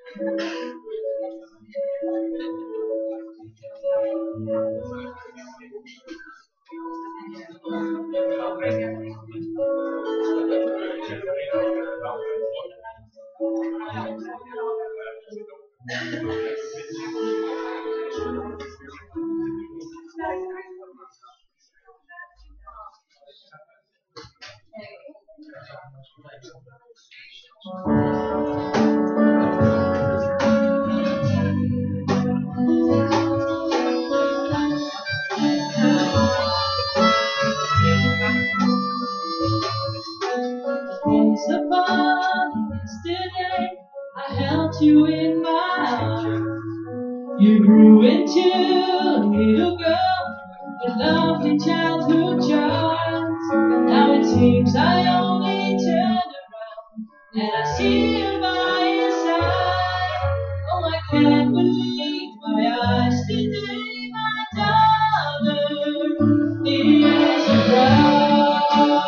Once upon yesterday, I held you in my arms. You grew into a little girl with lovely childhood charms. Now it seems I only turned around and I see you by your side. Oh, I can't believe my eyes today, my daughter is a bride.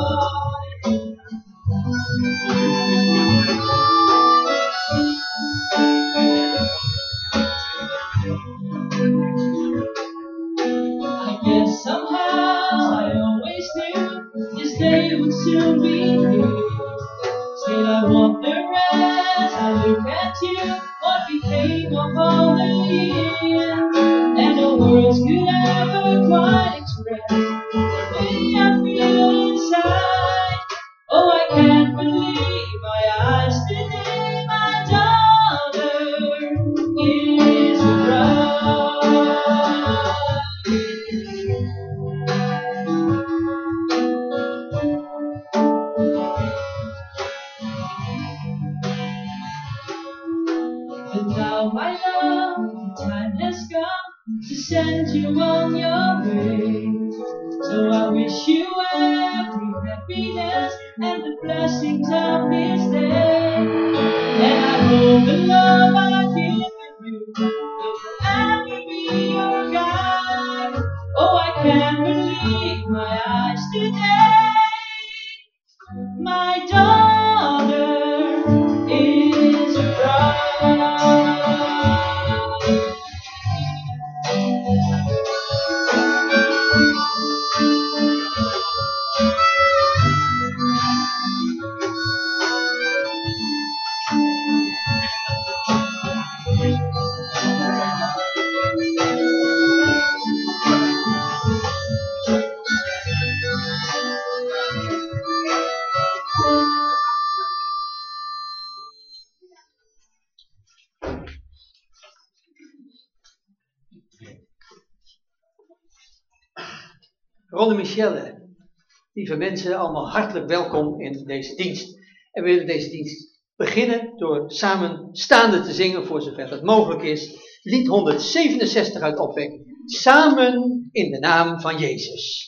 I guess somehow I always knew this day would soon be here. Still I wonder as I look at you, what became of all the years. And no words could ever quite express the way I feel inside. Oh, I can't believe my eyes today, my daughter is a bride. And now, my love, the time has come to send you on your way. So I wish you every happiness and the blessings of this day. And I hope the love I've given you will forever be your guide. Oh, I can't believe my eyes today. My daughter is a bride. Ron en Michelle, lieve mensen, allemaal hartelijk welkom in deze dienst. En we willen deze dienst beginnen door samen staande te zingen, voor zover dat mogelijk is, lied 167 uit Opwekking. Samen in de naam van Jezus.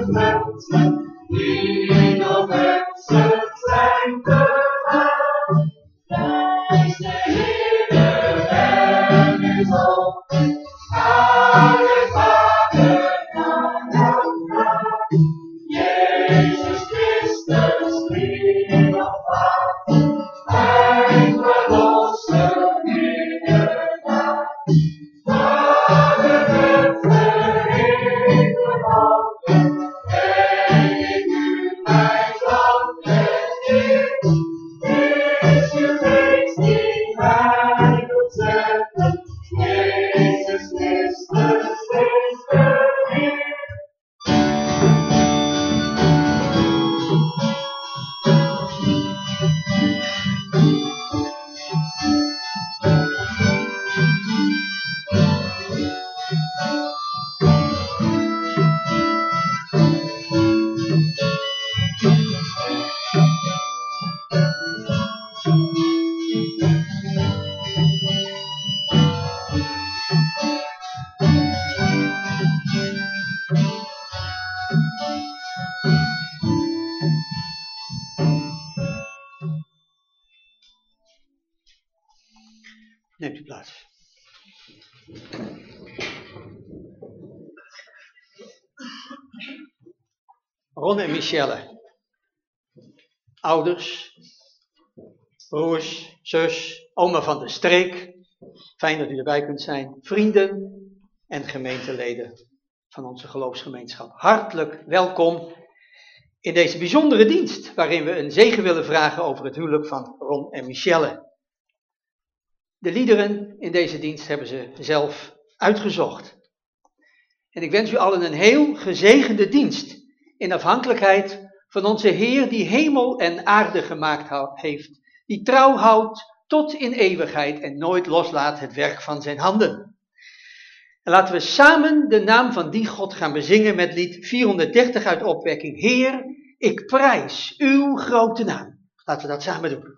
mensen die nog mensen zijn gegaan. Prijs de Heere en uw zon, alle Vader van elkaar. Jezus Christus, die nog wacht, mijn verlosser inderdaad. Vader, het verheven handen, en ik u mijn handen neer. Is uw geest die mij doet zeggen, Jezus Christus is de Heer. Neemt u plaats. Ron en Michelle, ouders, broers, zus, oma van de streek, fijn dat u erbij kunt zijn, vrienden en gemeenteleden van onze geloofsgemeenschap. Hartelijk welkom in deze bijzondere dienst, waarin we een zegen willen vragen over het huwelijk van Ron en Michelle. De liederen in deze dienst hebben ze zelf uitgezocht. En ik wens u allen een heel gezegende dienst, in afhankelijkheid van onze Heer die hemel en aarde gemaakt heeft, die trouw houdt tot in eeuwigheid en nooit loslaat het werk van zijn handen. En laten we samen de naam van die God gaan bezingen met lied 430 uit Opwekking. Heer, ik prijs uw grote naam. Laten we dat samen doen.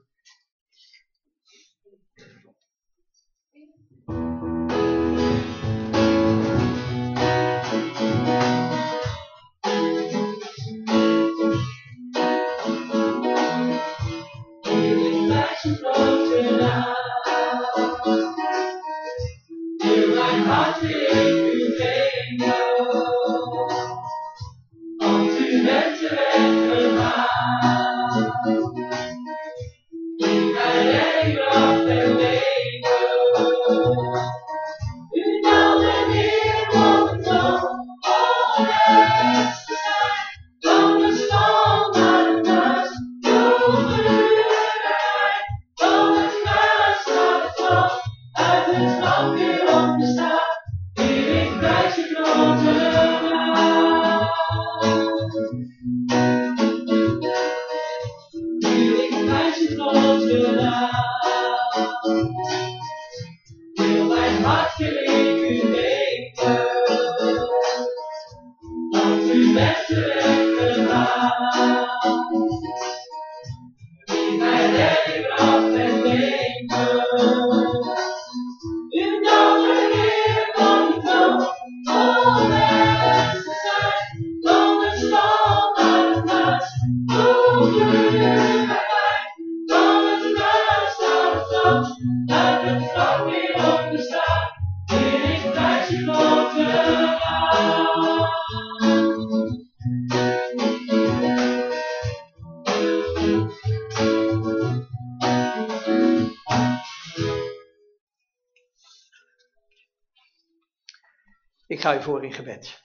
Ik ga u voor in gebed.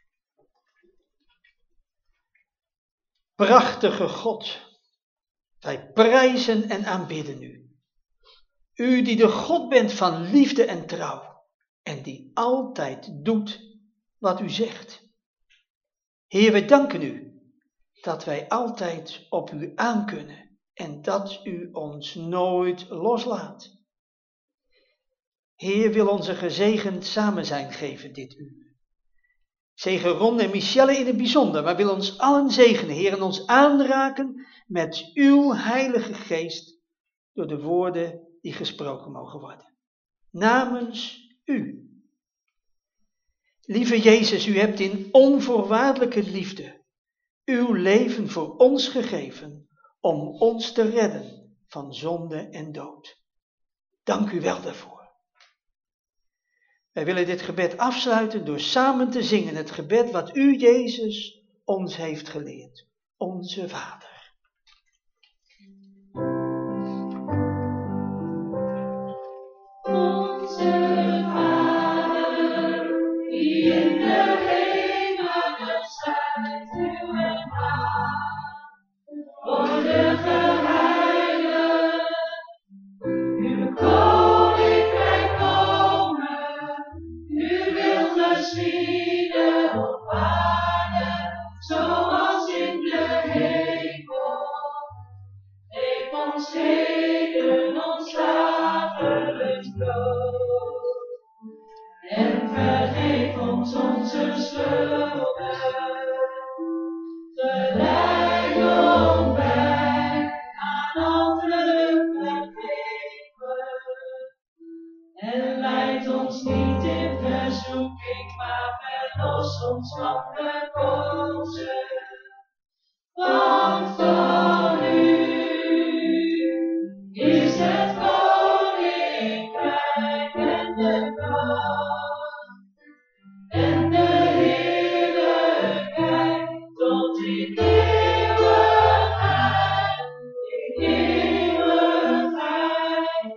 Prachtige God, wij prijzen en aanbidden u. U die de God bent van liefde en trouw en die altijd doet wat u zegt. Heer, wij danken u dat wij altijd op u aankunnen en dat u ons nooit loslaat. Heer, wil onze gezegend samen zijn geven dit uur. Zegen Ron en Michelle in het bijzonder, maar wil ons allen zegenen, Heer, en ons aanraken met uw Heilige Geest door de woorden die gesproken mogen worden. Namens u. Lieve Jezus, u hebt in onvoorwaardelijke liefde uw leven voor ons gegeven om ons te redden van zonde en dood. Dank u wel daarvoor. Wij willen dit gebed afsluiten door samen te zingen het gebed wat u, Jezus, ons heeft geleerd. Onze Vader. Onze Vader, die in de hemelen zijt, uw naam worden geheiligd. Uw koninkrijk komen, uw wil geschieden op aarde, zoals in de hemel. Geef ons heden ons dagelijks brood. En vergeef ons onze schulden. Geleid ons bij aan anderen vergeven. En leid ons niet in verzoeking, maar verlos ons van de boze. Want van u is het koninkrijk en de macht en de heerlijkheid tot in eeuwigheid, in eeuwigheid.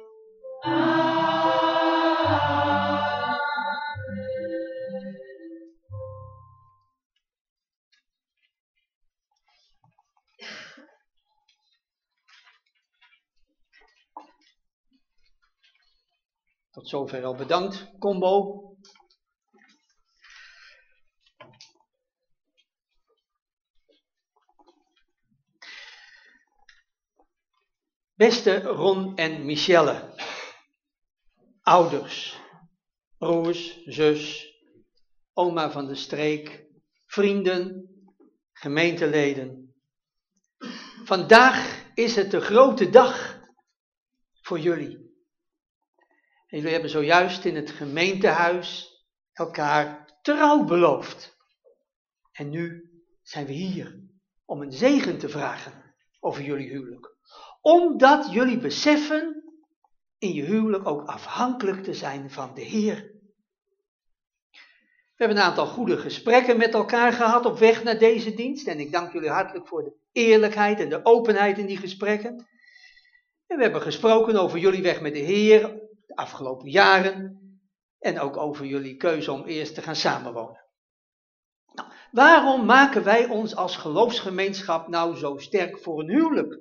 Amen. Tot zover al bedankt, combo. Beste Ron en Michelle, ouders, broers, zus, oma van de streek, vrienden, gemeenteleden. Vandaag is het de grote dag voor jullie. En jullie hebben zojuist in het gemeentehuis elkaar trouw beloofd. En nu zijn we hier om een zegen te vragen over jullie huwelijk. Omdat jullie beseffen in je huwelijk ook afhankelijk te zijn van de Heer. We hebben een aantal goede gesprekken met elkaar gehad op weg naar deze dienst. En ik dank jullie hartelijk voor de eerlijkheid en de openheid in die gesprekken. En we hebben gesproken over jullie weg met de Heer de afgelopen jaren. En ook over jullie keuze om eerst te gaan samenwonen. Nou, waarom maken wij ons als geloofsgemeenschap nou zo sterk voor een huwelijk?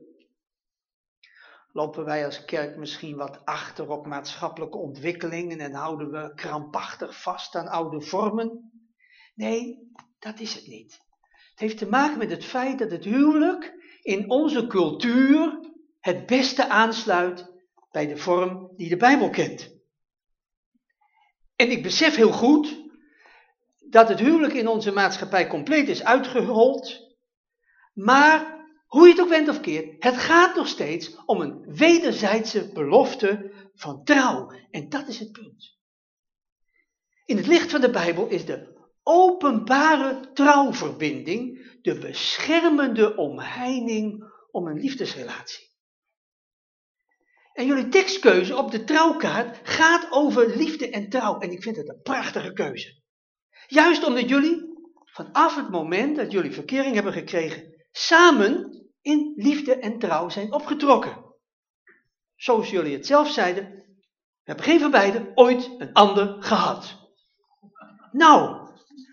Lopen wij als kerk misschien wat achter op maatschappelijke ontwikkelingen en houden we krampachtig vast aan oude vormen? Nee, dat is het niet. Het heeft te maken met het feit dat het huwelijk in onze cultuur het beste aansluit bij de vorm die de Bijbel kent. En ik besef heel goed dat het huwelijk in onze maatschappij compleet is uitgehold, maar hoe je het ook went of keert, het gaat nog steeds om een wederzijdse belofte van trouw. En dat is het punt. In het licht van de Bijbel is de openbare trouwverbinding de beschermende omheining om een liefdesrelatie. En jullie tekstkeuze op de trouwkaart gaat over liefde en trouw. En ik vind het een prachtige keuze. Juist omdat jullie vanaf het moment dat jullie verkering hebben gekregen, samen in liefde en trouw zijn opgetrokken. Zoals jullie het zelf zeiden, we hebben geen van beiden ooit een ander gehad. Nou,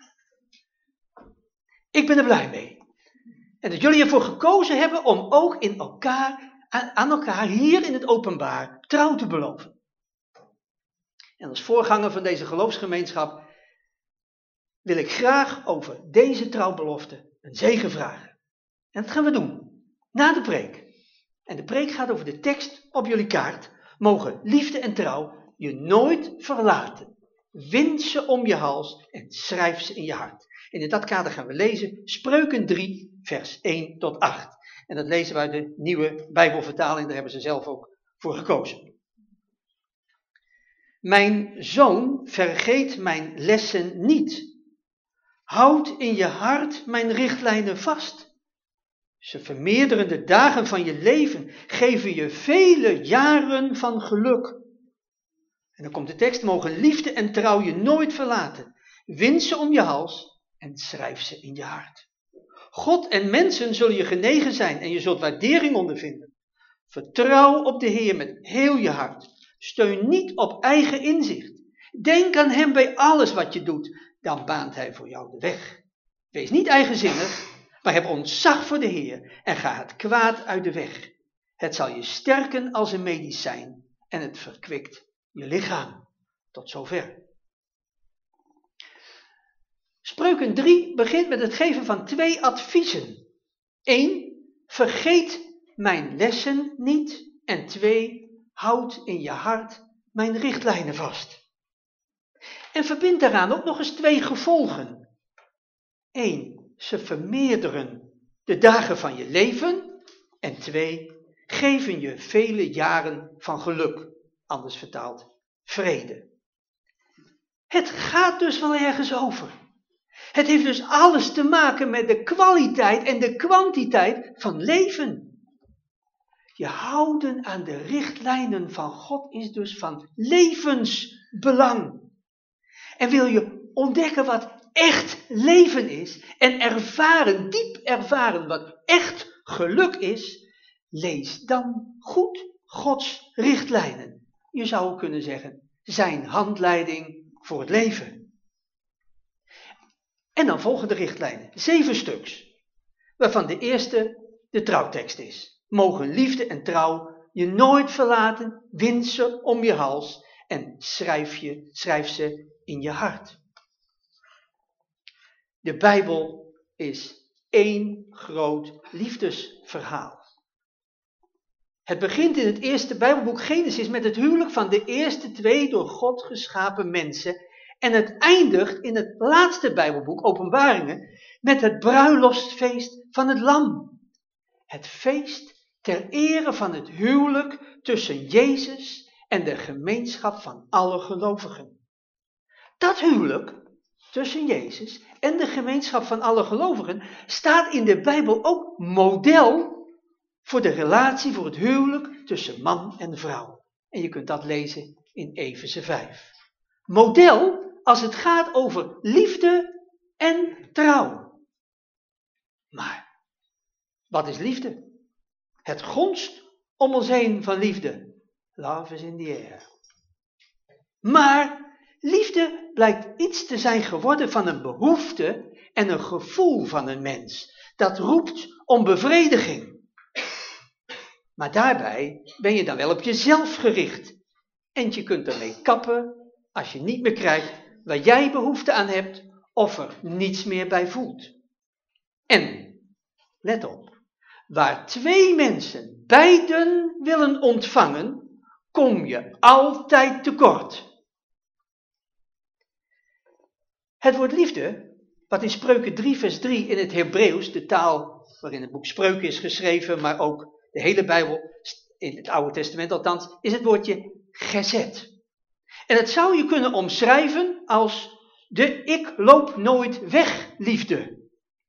ik ben er blij mee. En dat jullie ervoor gekozen hebben om ook aan elkaar hier in het openbaar trouw te beloven. En als voorganger van deze geloofsgemeenschap wil ik graag over deze trouwbelofte een zegen vragen. En dat gaan we doen na de preek. En de preek gaat over de tekst op jullie kaart. Mogen liefde en trouw je nooit verlaten. Wind ze om je hals en schrijf ze in je hart. En in dat kader gaan we lezen Spreuken 3, vers 1 tot 8. En dat lezen we uit de nieuwe Bijbelvertaling, daar hebben ze zelf ook voor gekozen. Mijn zoon, vergeet mijn lessen niet. Houd in je hart mijn richtlijnen vast. Ze vermeerderen de dagen van je leven, geven je vele jaren van geluk. En dan komt de tekst, mogen liefde en trouw je nooit verlaten. Wind ze om je hals en schrijf ze in je hart. God en mensen zullen je genegen zijn en je zult waardering ondervinden. Vertrouw op de Heer met heel je hart. Steun niet op eigen inzicht. Denk aan hem bij alles wat je doet. Dan baant hij voor jou de weg. Wees niet eigenzinnig, maar heb ontzag voor de Heer en ga het kwaad uit de weg. Het zal je sterken als een medicijn en het verkwikt je lichaam. Tot zover. Spreuken 3 begint met het geven van 2 adviezen. 1. Vergeet mijn lessen niet. En 2. Houd in je hart mijn richtlijnen vast. En verbind daaraan ook nog eens 2 gevolgen. 1. Ze vermeerderen de dagen van je leven. En 2. Geven je vele jaren van geluk. Anders vertaald, vrede. Het gaat dus wel ergens over. Het heeft dus alles te maken met de kwaliteit en de kwantiteit van leven. Je houden aan de richtlijnen van God is dus van levensbelang. En wil je ontdekken wat echt leven is en ervaren, diep ervaren wat echt geluk is, lees dan goed Gods richtlijnen. Je zou kunnen zeggen, zijn handleiding voor het leven. En dan volgen de richtlijnen, 7 stuks, waarvan de eerste de trouwtekst is. Mogen liefde en trouw je nooit verlaten, wind ze om je hals en schrijf ze in je hart. De Bijbel is 1 groot liefdesverhaal. Het begint in het eerste Bijbelboek Genesis met het huwelijk van de eerste 2 door God geschapen mensen. En het eindigt in het laatste Bijbelboek, Openbaringen, met het bruiloftsfeest van het Lam. Het feest ter ere van het huwelijk tussen Jezus en de gemeenschap van alle gelovigen. Dat huwelijk tussen Jezus en de gemeenschap van alle gelovigen staat in de Bijbel ook model voor de relatie, voor het huwelijk tussen man en vrouw. En je kunt dat lezen in Efeze 5. Model als het gaat over liefde en trouw. Maar, wat is liefde? Het gonst om ons heen van liefde. Love is in the air. Maar, liefde blijkt iets te zijn geworden van een behoefte en een gevoel van een mens. Dat roept om bevrediging. Maar daarbij ben je dan wel op jezelf gericht. En je kunt ermee kappen als je niet meer krijgt waar jij behoefte aan hebt of er niets meer bij voelt. En, let op, waar 2 mensen beiden willen ontvangen, kom je altijd tekort. Het woord liefde, wat in Spreuken 3 vers 3 in het Hebreeuws, de taal waarin het boek Spreuken is geschreven, maar ook de hele Bijbel, in het Oude Testament althans, is het woordje gesed. En het zou je kunnen omschrijven als de ik loop nooit weg liefde.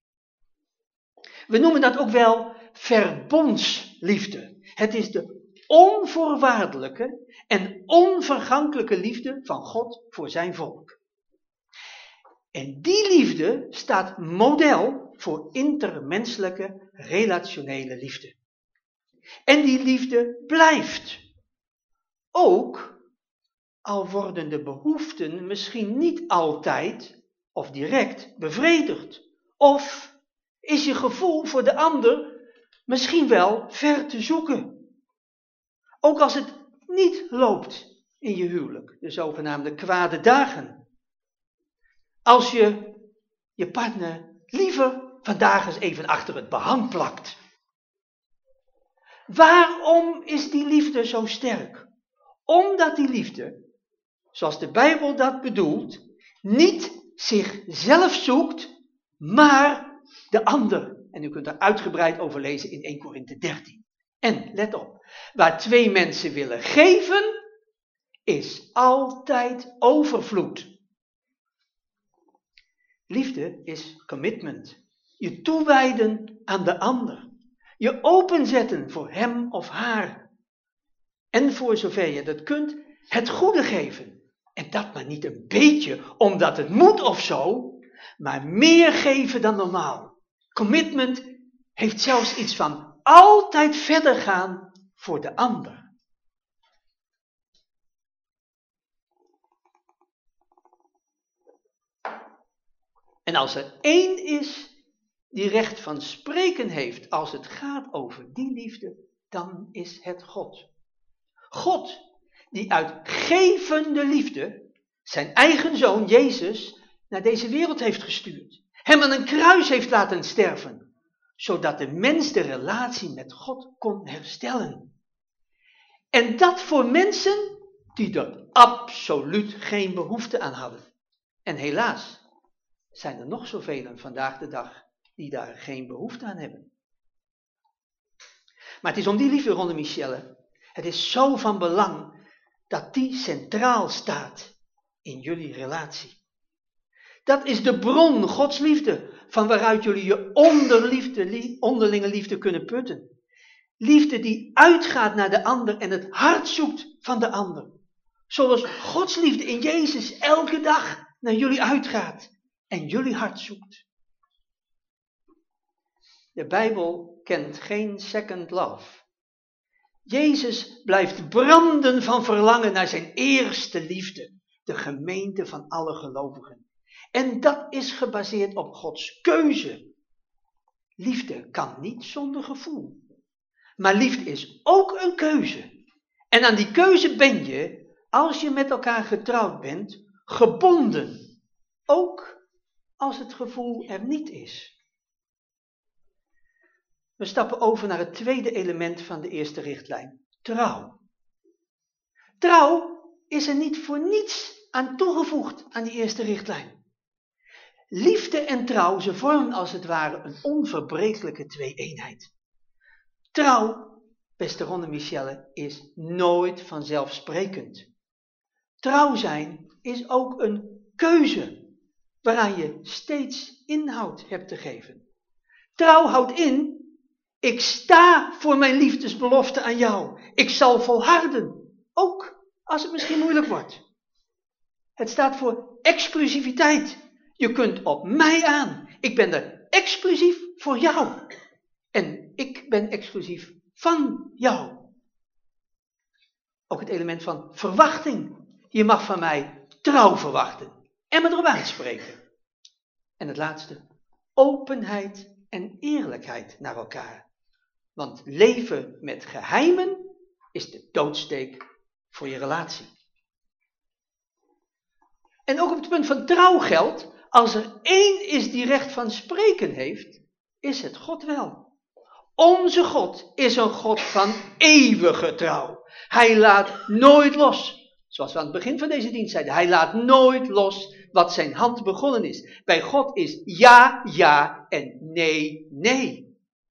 We noemen dat ook wel verbondsliefde. Het is de onvoorwaardelijke en onvergankelijke liefde van God voor zijn volk. En die liefde staat model voor intermenselijke relationele liefde. En die liefde blijft. Ook al worden de behoeften misschien niet altijd of direct bevredigd. Of is je gevoel voor de ander misschien wel ver te zoeken. Ook als het niet loopt in je huwelijk, de zogenaamde kwade dagen. Als je je partner liever vandaag eens even achter het behang plakt. Waarom is die liefde zo sterk? Omdat die liefde, zoals de Bijbel dat bedoelt, niet zichzelf zoekt, maar de ander. En u kunt daar uitgebreid over lezen in 1 Korinthe 13. En, let op, waar 2 mensen willen geven, is altijd overvloed. Liefde is commitment. Je toewijden aan de ander. Je openzetten voor hem of haar. En voor zover je dat kunt, het goede geven. En dat maar niet een beetje, omdat het moet of zo, maar meer geven dan normaal. Commitment heeft zelfs iets van altijd verder gaan voor de ander. En als er één is die recht van spreken heeft als het gaat over die liefde, dan is het God. God, die uit gevende liefde zijn eigen zoon Jezus naar deze wereld heeft gestuurd. Hem aan een kruis heeft laten sterven, zodat de mens de relatie met God kon herstellen. En dat voor mensen die er absoluut geen behoefte aan hadden. En helaas zijn er nog zoveel vandaag de dag die daar geen behoefte aan hebben. Maar het is om die liefde, Ron en Michelle, het is zo van belang dat die centraal staat in jullie relatie. Dat is de bron, Gods liefde, van waaruit jullie je onderlinge liefde kunnen putten. Liefde die uitgaat naar de ander en het hart zoekt van de ander. Zoals Gods liefde in Jezus elke dag naar jullie uitgaat en jullie hart zoekt. De Bijbel kent geen second love. Jezus blijft branden van verlangen naar zijn eerste liefde, de gemeente van alle gelovigen. En dat is gebaseerd op Gods keuze. Liefde kan niet zonder gevoel. Maar liefde is ook een keuze. En aan die keuze ben je, als je met elkaar getrouwd bent, gebonden. Ook als het gevoel er niet is. We stappen over naar het tweede element van de eerste richtlijn. Trouw. Trouw is er niet voor niets aan toegevoegd aan die eerste richtlijn. Liefde en trouw, ze vormen als het ware een onverbrekelijke twee-eenheid. Trouw, beste Ron en Michelle, is nooit vanzelfsprekend. Trouw zijn is ook een keuze, waaraan je steeds inhoud hebt te geven. Trouw houdt in, ik sta voor mijn liefdesbelofte aan jou. Ik zal volharden, ook als het misschien moeilijk wordt. Het staat voor exclusiviteit. Je kunt op mij aan. Ik ben er exclusief voor jou. En ik ben exclusief van jou. Ook het element van verwachting. Je mag van mij trouw verwachten. En me erop aanspreken. En het laatste. Openheid en eerlijkheid naar elkaar. Want leven met geheimen is de doodsteek voor je relatie. En ook op het punt van trouw geldt, als er één is die recht van spreken heeft, is het God wel. Onze God is een God van eeuwige trouw. Hij laat nooit los. Zoals we aan het begin van deze dienst zeiden, hij laat nooit los wat zijn hand begonnen is. Bij God is ja, ja en nee, nee.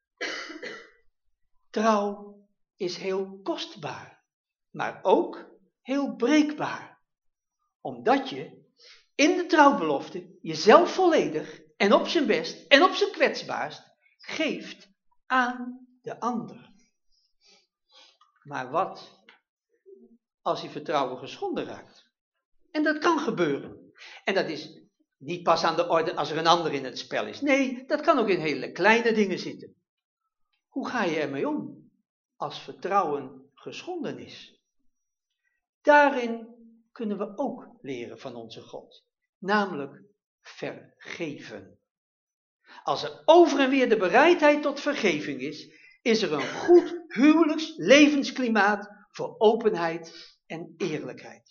Trouw is heel kostbaar, maar ook heel breekbaar. Omdat je in de trouwbelofte jezelf volledig en op zijn best en op zijn kwetsbaarst geeft aan de ander. Maar wat als die vertrouwen geschonden raakt? En dat kan gebeuren. En dat is niet pas aan de orde als er een ander in het spel is. Nee, dat kan ook in hele kleine dingen zitten. Hoe ga je ermee om als vertrouwen geschonden is? Daarin kunnen we ook leren van onze God. Namelijk vergeven. Als er over en weer de bereidheid tot vergeving is, is er een goed huwelijks levensklimaat voor openheid en eerlijkheid.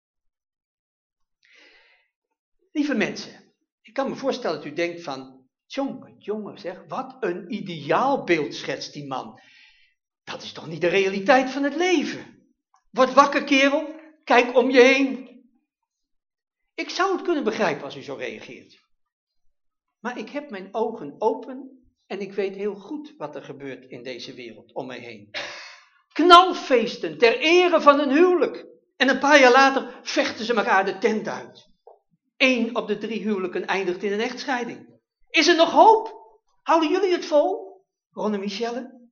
Lieve mensen, ik kan me voorstellen dat u denkt van, jongen zeg, wat een ideaalbeeld schetst die man. Dat is toch niet de realiteit van het leven? Word wakker, kerel, kijk om je heen. Ik zou het kunnen begrijpen als u zo reageert. Maar ik heb mijn ogen open en ik weet heel goed wat er gebeurt in deze wereld om mij heen. Knalfeesten ter ere van een huwelijk. En een paar jaar later vechten ze elkaar de tent uit. 1 op de 3 huwelijken eindigt in een echtscheiding. Is er nog hoop? Houden jullie het vol? Ron en Michelle?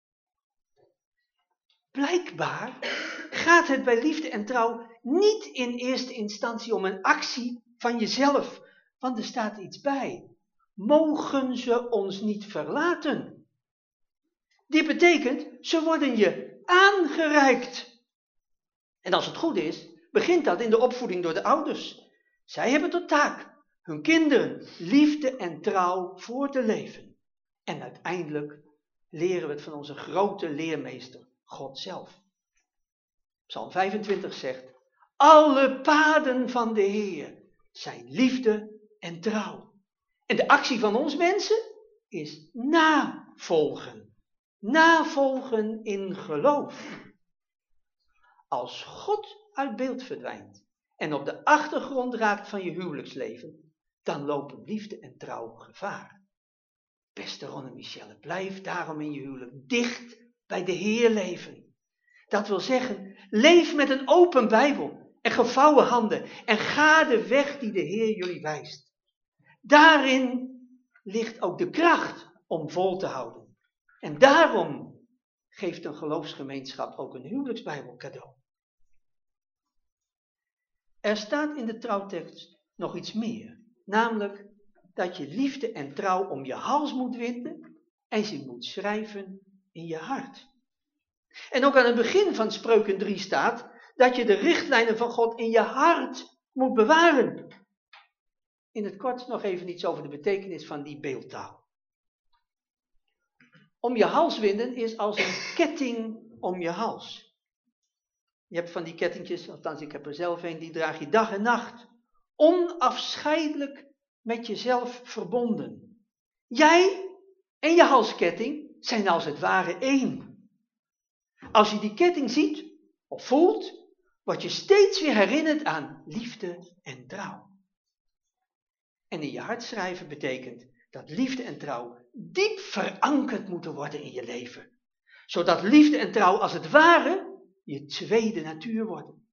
Blijkbaar gaat het bij liefde en trouw niet in eerste instantie om een actie van jezelf. Want er staat iets bij. Mogen ze ons niet verlaten? Dit betekent, ze worden je aangereikt. En als het goed is, begint dat in de opvoeding door de ouders. Zij hebben tot taak hun kinderen liefde en trouw voor te leven. En uiteindelijk leren we het van onze grote leermeester, God zelf. Psalm 25 zegt, alle paden van de Heer zijn liefde en trouw. En de actie van ons mensen is navolgen. Navolgen in geloof. Als God uit beeld verdwijnt en op de achtergrond raakt van je huwelijksleven, dan lopen liefde en trouw gevaar. Beste Ron en Michelle, blijf daarom in je huwelijk dicht bij de Heer leven. Dat wil zeggen, leef met een open Bijbel en gevouwen handen en ga de weg die de Heer jullie wijst. Daarin ligt ook de kracht om vol te houden. En daarom geeft een geloofsgemeenschap ook een huwelijksbijbel cadeau. Er staat in de trouwtekst nog iets meer, namelijk dat je liefde en trouw om je hals moet winden en ze moet schrijven in je hart. En ook aan het begin van Spreuken 3 staat dat je de richtlijnen van God in je hart moet bewaren. In het kort nog even iets over de betekenis van die beeldtaal. Om je hals winden is als een ketting om je hals. Je hebt van die kettingjes, althans ik heb er zelf een, die draag je dag en nacht. Onafscheidelijk met jezelf verbonden. Jij en je halsketting zijn als het ware één. Als je die ketting ziet of voelt, word je steeds weer herinnerd aan liefde en trouw. En in je hart schrijven betekent dat liefde en trouw diep verankerd moeten worden in je leven. Zodat liefde en trouw als het ware je tweede natuur worden.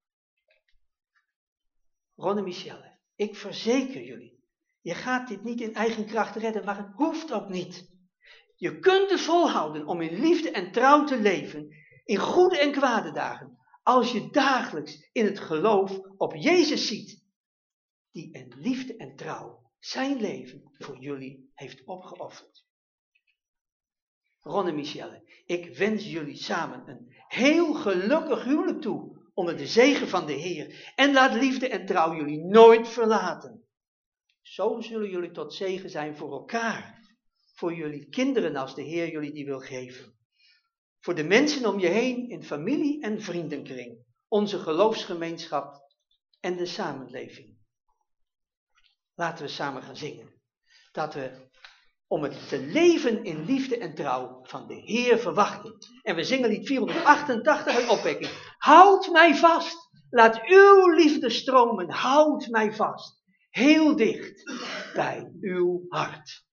Ron en Michelle, ik verzeker jullie, je gaat dit niet in eigen kracht redden, maar het hoeft ook niet. Je kunt het volhouden om in liefde en trouw te leven, in goede en kwade dagen, als je dagelijks in het geloof op Jezus ziet, die in liefde en trouw zijn leven voor jullie heeft opgeofferd. Ron en Michelle, ik wens jullie samen een heel gelukkig huwelijk toe onder de zegen van de Heer. En laat liefde en trouw jullie nooit verlaten. Zo zullen jullie tot zegen zijn voor elkaar, voor jullie kinderen als de Heer jullie die wil geven. Voor de mensen om je heen in familie en vriendenkring, onze geloofsgemeenschap en de samenleving. Laten we samen gaan zingen. Dat we om het te leven in liefde en trouw van de Heer verwachten. En we zingen lied 488 uit opwekking. Houd mij vast, laat uw liefde stromen, houd mij vast. Heel dicht bij uw hart.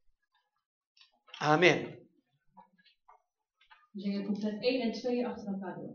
Amen. We zingen couplet 1 en 2 achter elkaar door.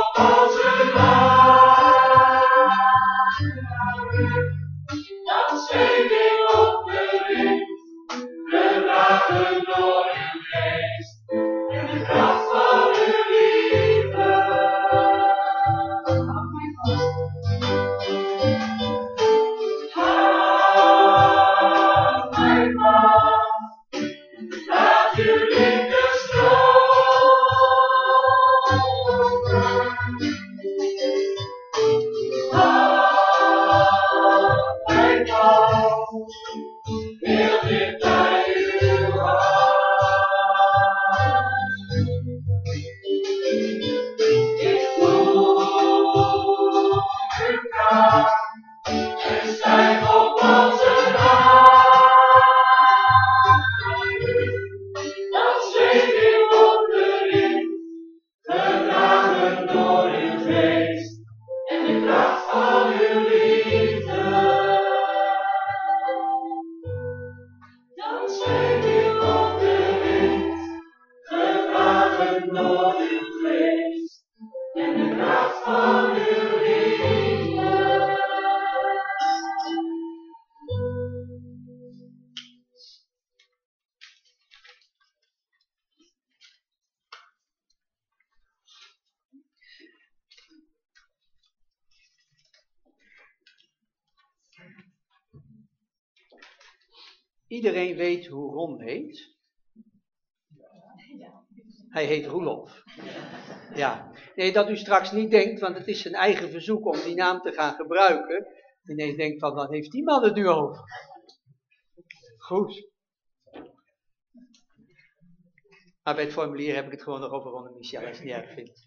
op onze naam. Dan zweef ik op de wind, gedragen door uw geest, en de kracht van uw liefde. Houd mij vast, laat uw liefde stromen. Houd mij vast, heel dicht bij uw hart. Ik voel uw kracht en stijg op onze naam. Dan zweef ik op de wind, gedragen door uw geest en de kracht van uw liefde. Dan zweef ik op de wind, gedragen door uw geest en de kracht van uw liefde. Iedereen weet hoe Ron heet. Hij heet Roelof. Ja, nee, dat u straks niet denkt, want het is zijn eigen verzoek om die naam te gaan gebruiken. Ineens denkt van, wat heeft die man het nu over? Goed. Maar bij het formulier heb ik het gewoon nog over Ron en Michel, als je het niet erg vindt.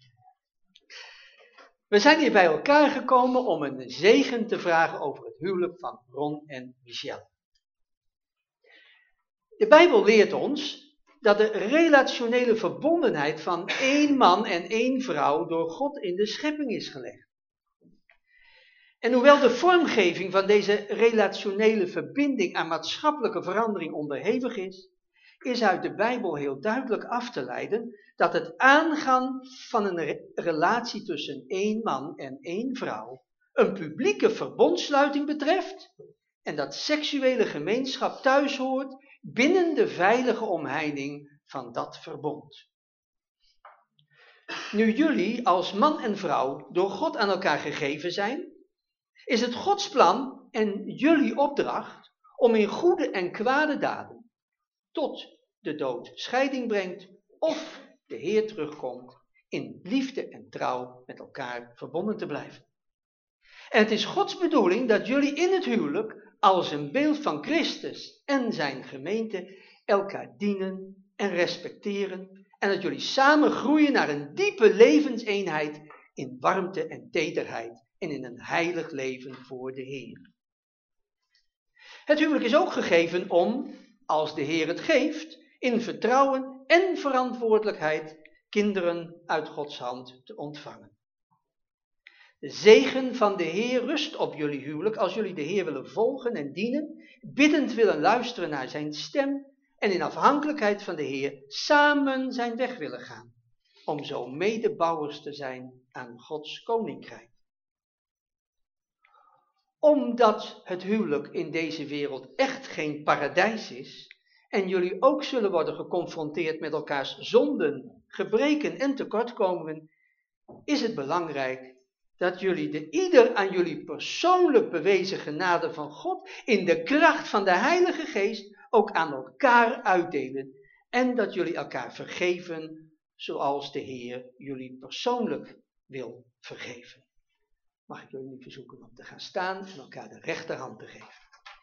We zijn hier bij elkaar gekomen om een zegen te vragen over het huwelijk van Ron en Michel. De Bijbel leert ons dat de relationele verbondenheid van één man en één vrouw door God in de schepping is gelegd. En hoewel de vormgeving van deze relationele verbinding aan maatschappelijke verandering onderhevig is uit de Bijbel heel duidelijk af te leiden dat het aangaan van een relatie tussen één man en één vrouw een publieke verbondsluiting betreft en dat seksuele gemeenschap thuis hoort binnen de veilige omheining van dat verbond. Nu jullie als man en vrouw door God aan elkaar gegeven zijn, is het Gods plan en jullie opdracht om in goede en kwade daden tot de dood scheiding brengt of de Heer terugkomt in liefde en trouw met elkaar verbonden te blijven. En het is Gods bedoeling dat jullie in het huwelijk als een beeld van Christus en zijn gemeente elkaar dienen en respecteren en dat jullie samen groeien naar een diepe levenseenheid in warmte en tederheid en in een heilig leven voor de Heer. Het huwelijk is ook gegeven om, als de Heer het geeft, in vertrouwen en verantwoordelijkheid kinderen uit Gods hand te ontvangen. De zegen van de Heer rust op jullie huwelijk als jullie de Heer willen volgen en dienen, biddend willen luisteren naar zijn stem en in afhankelijkheid van de Heer samen zijn weg willen gaan, om zo medebouwers te zijn aan Gods koninkrijk. Omdat het huwelijk in deze wereld echt geen paradijs is en jullie ook zullen worden geconfronteerd met elkaars zonden, gebreken en tekortkomingen, is het belangrijk dat jullie de ieder aan jullie persoonlijk bewezen genade van God in de kracht van de Heilige Geest ook aan elkaar uitdelen en dat jullie elkaar vergeven zoals de Heer jullie persoonlijk wil vergeven. Mag ik jullie nu verzoeken om te gaan staan en elkaar de rechterhand te geven.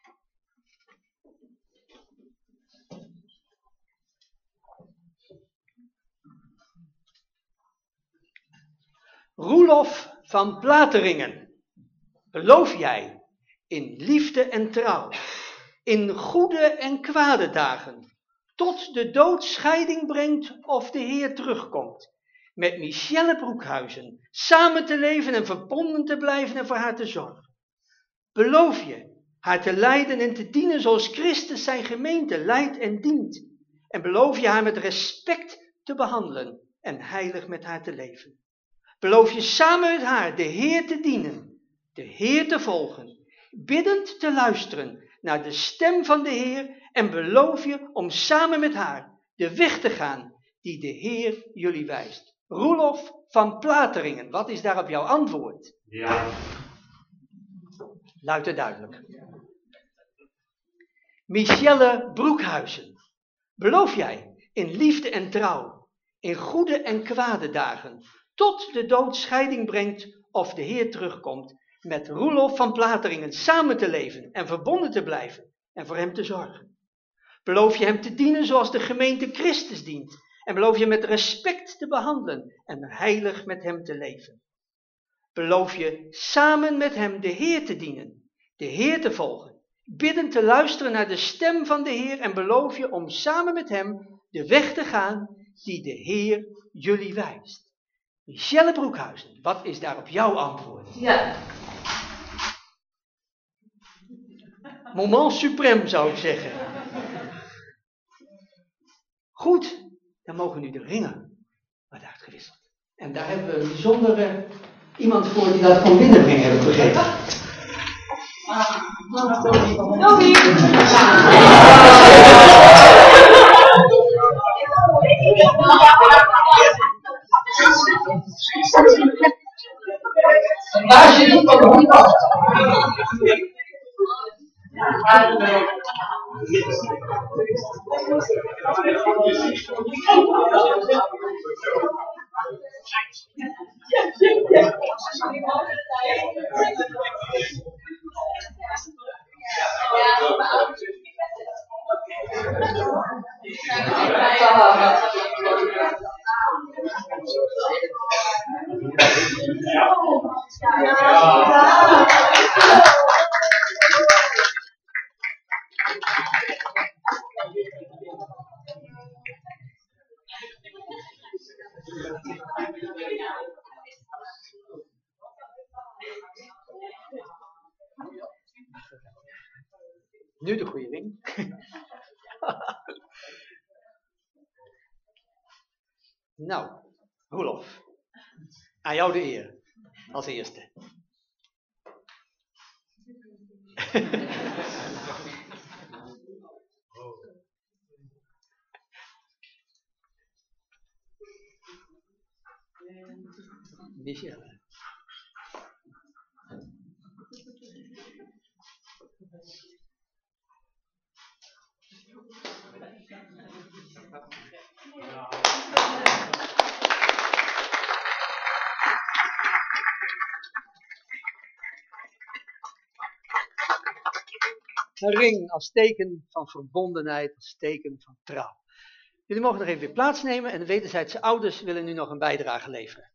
Roelof van Plateringen, beloof jij in liefde en trouw, in goede en kwade dagen, tot de dood scheiding brengt of de Heer terugkomt, met Michelle Broekhuizen samen te leven en verbonden te blijven en voor haar te zorgen? Beloof je haar te leiden en te dienen zoals Christus zijn gemeente leidt en dient? En beloof je haar met respect te behandelen en heilig met haar te leven? Beloof je samen met haar de Heer te dienen, de Heer te volgen, biddend te luisteren naar de stem van de Heer en beloof je om samen met haar de weg te gaan die de Heer jullie wijst. Roelof van Plateringen, wat is daarop jouw antwoord? Ja. Luid en duidelijk. Michelle Broekhuizen, beloof jij in liefde en trouw, in goede en kwade dagen, tot de dood scheiding brengt of de Heer terugkomt, met Roelof van Plateringen samen te leven en verbonden te blijven en voor hem te zorgen? Beloof je hem te dienen zoals de gemeente Christus dient en beloof je met respect te behandelen en heilig met hem te leven? Beloof je samen met hem de Heer te dienen, de Heer te volgen, bidden te luisteren naar de stem van de Heer en beloof je om samen met hem de weg te gaan die de Heer jullie wijst? Michelle Broekhuizen, wat is daarop jouw antwoord? Ja. Moment suprême zou ik zeggen. Goed, dan mogen nu de ringen worden uitgewisseld. En daar hebben we een bijzondere iemand voor die dat kon binnenbrengen, heb ik begrepen. Toby! Daar zit het van de hoek af. Nu de goede ring. Nou, Roelof, aan jou de eer, als eerste. Michelle. Een ring als teken van verbondenheid, als teken van trouw. Jullie mogen nog even weer plaatsnemen en de wederzijdse ouders willen nu nog een bijdrage leveren.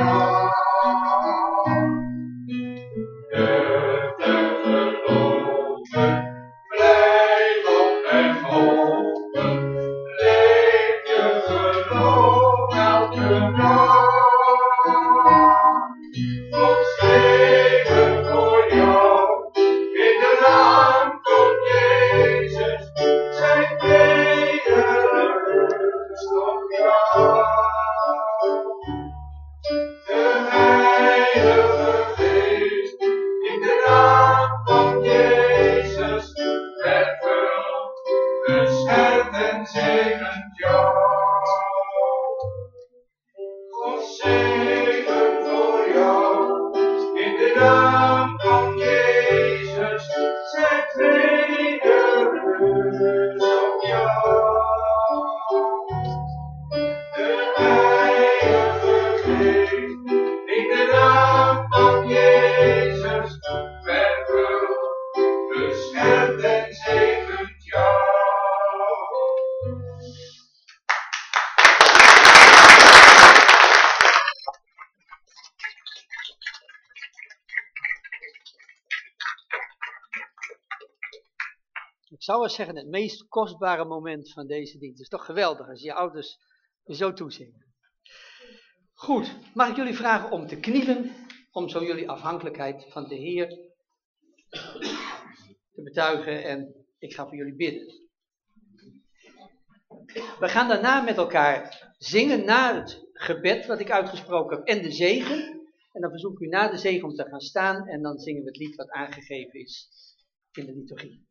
Ik zou wel zeggen, het meest kostbare moment van deze dienst. Het is toch geweldig als je ouders je zo toezingen. Goed, mag ik jullie vragen om te knielen, om zo jullie afhankelijkheid van de Heer te betuigen en ik ga voor jullie bidden. We gaan daarna met elkaar zingen na het gebed wat ik uitgesproken heb en de zegen. En dan verzoek ik u na de zegen om te gaan staan en dan zingen we het lied wat aangegeven is in de liturgie.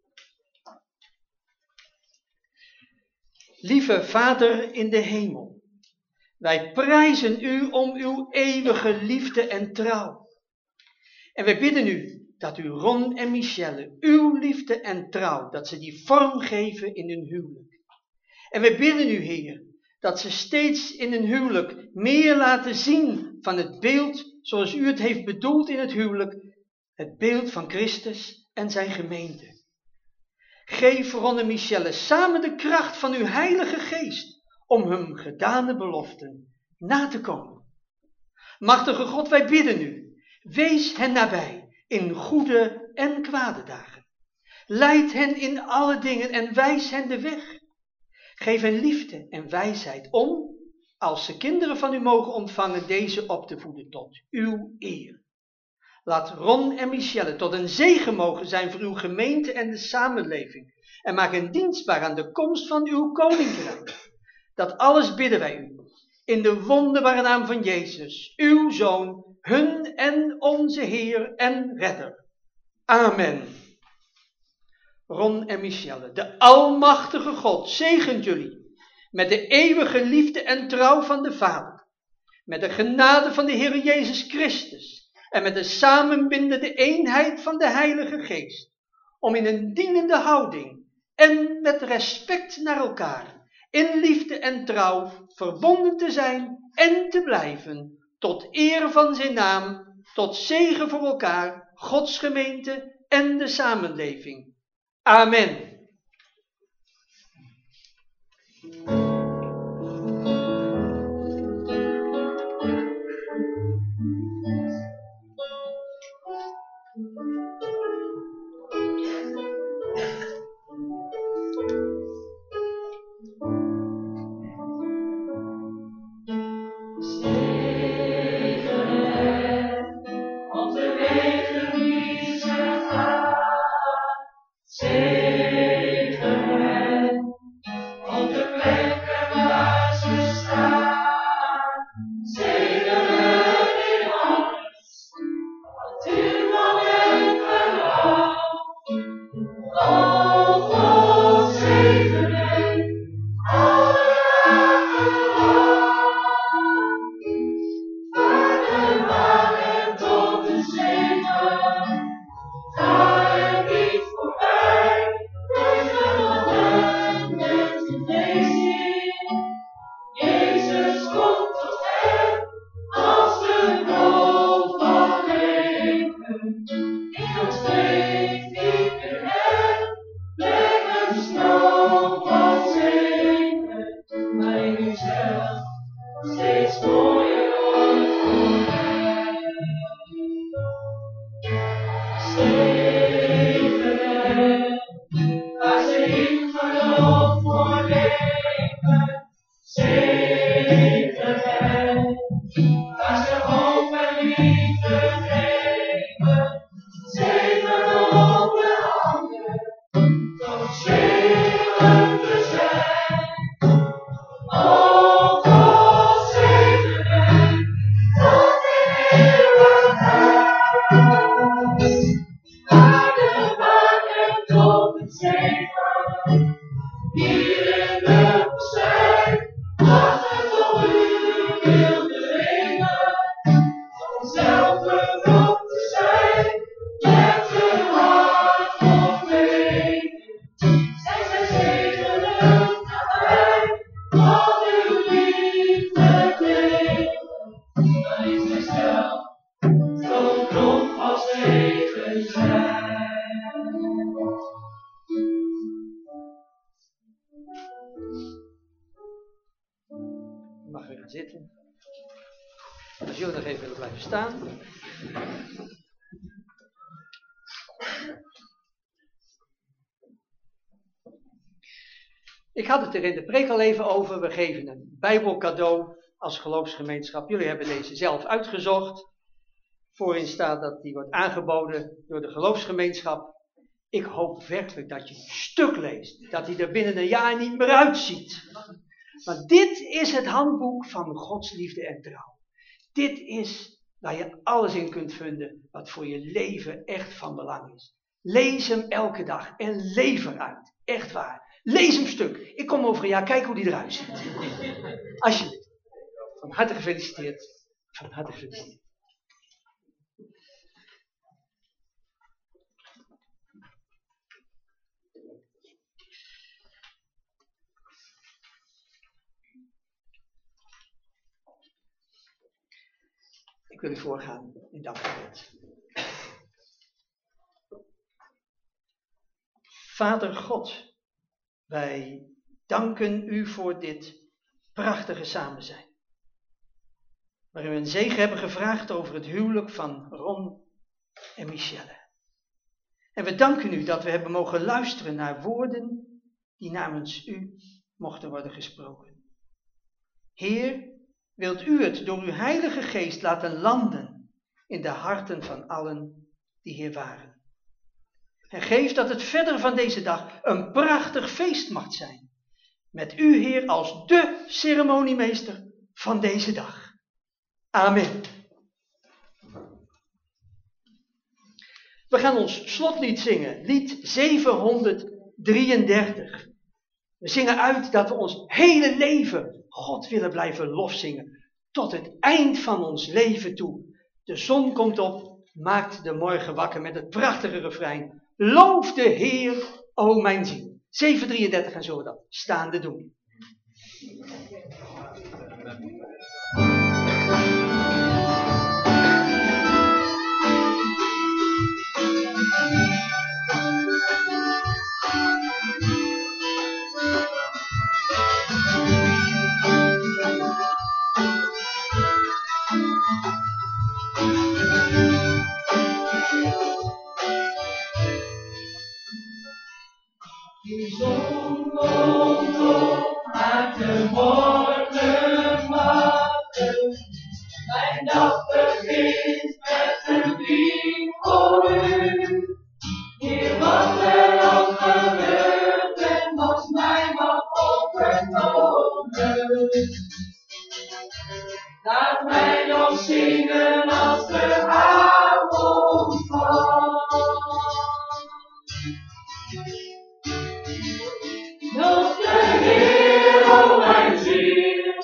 Lieve Vader in de hemel, wij prijzen u om uw eeuwige liefde en trouw. En wij bidden u dat u Ron en Michelle, uw liefde en trouw, dat ze die vorm geven in hun huwelijk. En wij bidden u, Heer, dat ze steeds in hun huwelijk meer laten zien van het beeld zoals u het heeft bedoeld in het huwelijk, het beeld van Christus en zijn gemeente. Geef Ron en Michelle samen de kracht van uw heilige geest om hun gedane beloften na te komen. Machtige God, wij bidden u, wees hen nabij in goede en kwade dagen. Leid hen in alle dingen en wijs hen de weg. Geef hen liefde en wijsheid om, als ze kinderen van u mogen ontvangen, deze op te voeden tot uw eer. Laat Ron en Michelle tot een zegen mogen zijn voor uw gemeente en de samenleving. En maak hen dienstbaar aan de komst van uw koninkrijk. Dat alles bidden wij u. In de wonderbare naam van Jezus, uw Zoon, hun en onze Heer en Redder. Amen. Ron en Michelle, de almachtige God zegent jullie met de eeuwige liefde en trouw van de Vader. Met de genade van de Heer Jezus Christus. En met de samenbindende eenheid van de Heilige Geest, om in een dienende houding en met respect naar elkaar, in liefde en trouw, verbonden te zijn en te blijven, tot eer van zijn naam, tot zegen voor elkaar, Gods gemeente en de samenleving. Amen. Op de wegen die ze gaat, nog even willen blijven staan. Ik had het er in de preek al even over. We geven een Bijbelcadeau als geloofsgemeenschap. Jullie hebben deze zelf uitgezocht. Voorin staat dat die wordt aangeboden door de geloofsgemeenschap. Ik hoop werkelijk dat je een stuk leest. Dat hij er binnen een jaar niet meer uitziet. Want dit is het handboek van Gods liefde en trouw. Dit is waar je alles in kunt vinden wat voor je leven echt van belang is. Lees hem elke dag en leef eruit. Echt waar. Lees hem stuk. Ik kom over een jaar kijken hoe die eruit ziet. Alsjeblieft. Van harte gefeliciteerd. Van harte gefeliciteerd. Ik wil u voorgaan in dankbaarheid. Vader God, wij danken u voor dit prachtige samen zijn. Waarin we een zegen hebben gevraagd over het huwelijk van Ron en Michelle. En we danken u dat we hebben mogen luisteren naar woorden die namens u mochten worden gesproken. Heer, wilt u het door uw Heilige Geest laten landen in de harten van allen die hier waren. En geef dat het verder van deze dag een prachtig feest mag zijn. Met u, Heer, als de ceremoniemeester van deze dag. Amen. We gaan ons slotlied zingen, lied 733. We zingen uit dat we ons hele leven God willen blijven lofzingen. Tot het eind van ons leven toe. De zon komt op, maakt de morgen wakker met het prachtige refrein. Loof de Heer, o mijn ziel. 733 en zullen we dat staande doen. De zon komt op, maakt de morgen wakker. Mijn dag begint met een lied voor u. Heer, wat er al gebeurt en was mij mag overkomen. Laat mij nog zingen als de avond valt. Loof de Heer, o mijn ziel,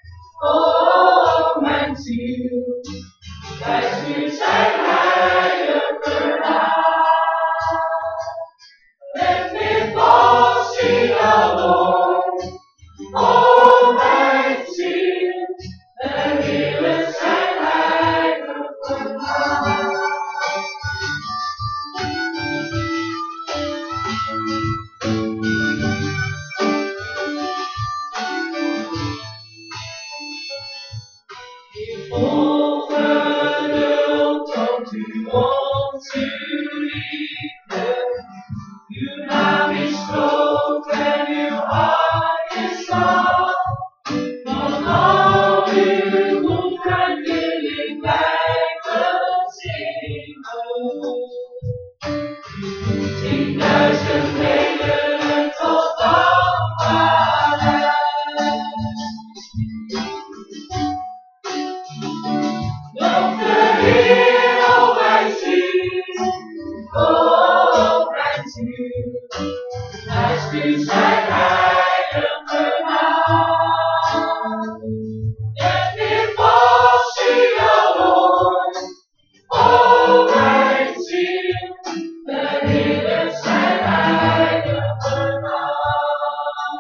o mijn ziel, prijs nu zijn heilige naam. Met meer passie alom, o mijn ziel, verheerlijk zijn heilige naam. Ongeduld toont u ons uw liefde. Uw naam is groot en uw hart is zacht. Van al uw goedheid wil ik blijven zingen. 10.000 redenen tot dankbaarheid. Loof de Heer, o mijn ziel, o mijn ziel, prijs nu zijn heilige naam. Met meer passie alom, o mijn ziel, verheerlijk zijn heilige naam.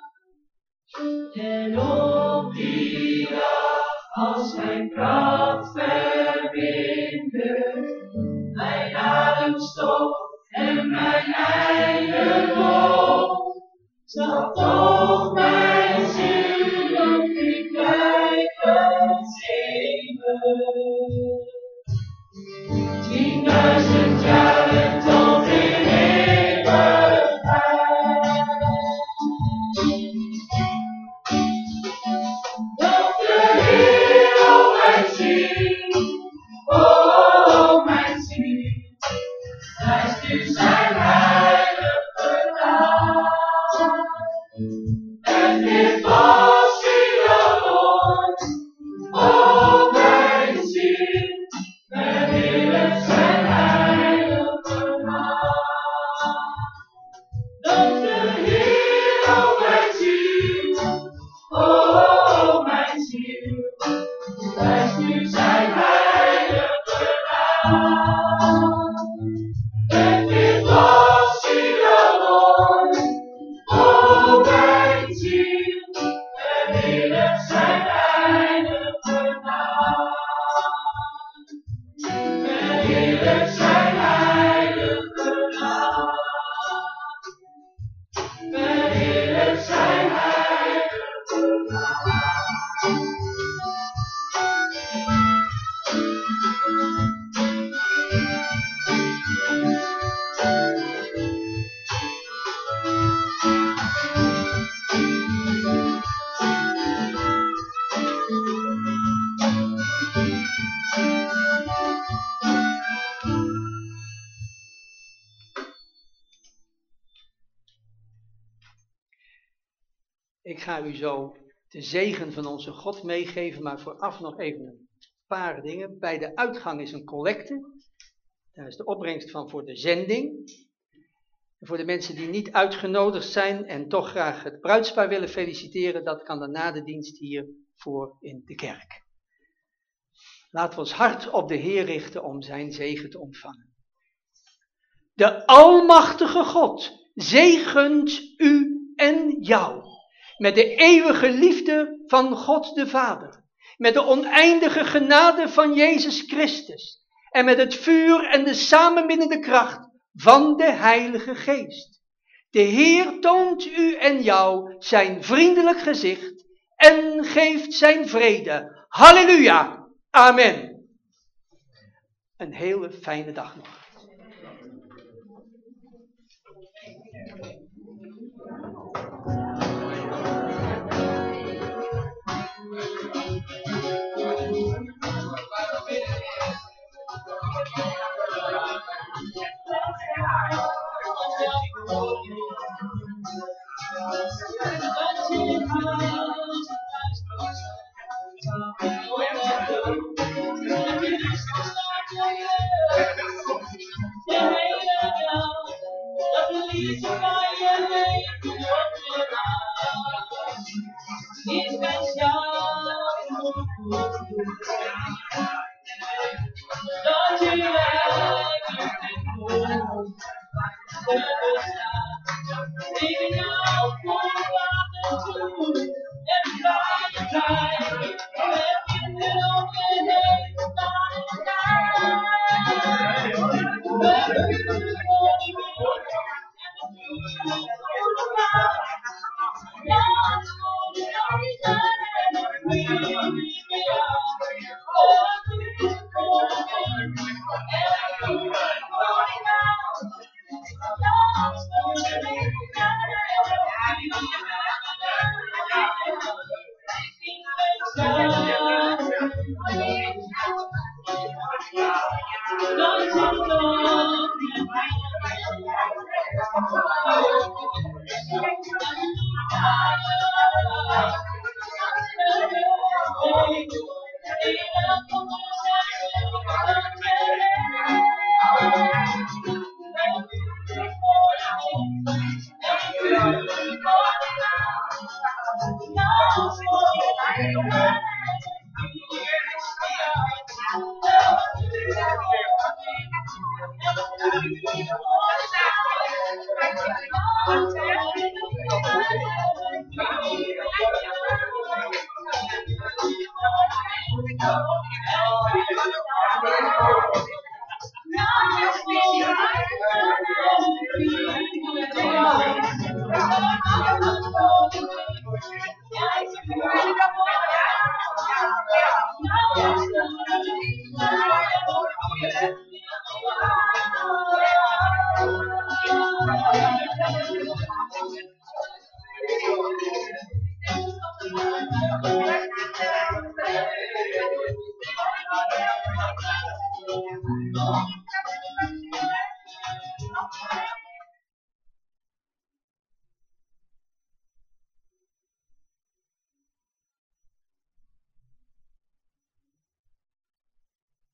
En op die dag, als mijn kracht vermindert, mijn adem stopt en mijn eigendom, zal toch mijn ziel ik blijven zingen. Ik ga u zo de zegen van onze God meegeven, maar vooraf nog even een paar dingen. Bij de uitgang is een collecte. Daar is de opbrengst van voor de zending. En voor de mensen die niet uitgenodigd zijn en toch graag het bruidspaar willen feliciteren, dat kan dan na de dienst hier voor in de kerk. Laten we ons hart op de Heer richten om zijn zegen te ontvangen. De almachtige God zegent u en jou met de eeuwige liefde van God de Vader, met de oneindige genade van Jezus Christus en met het vuur en de samenbindende kracht van de Heilige Geest. De Heer toont u en jou zijn vriendelijk gezicht en geeft zijn vrede. Halleluja! Amen. Een hele fijne dag nog.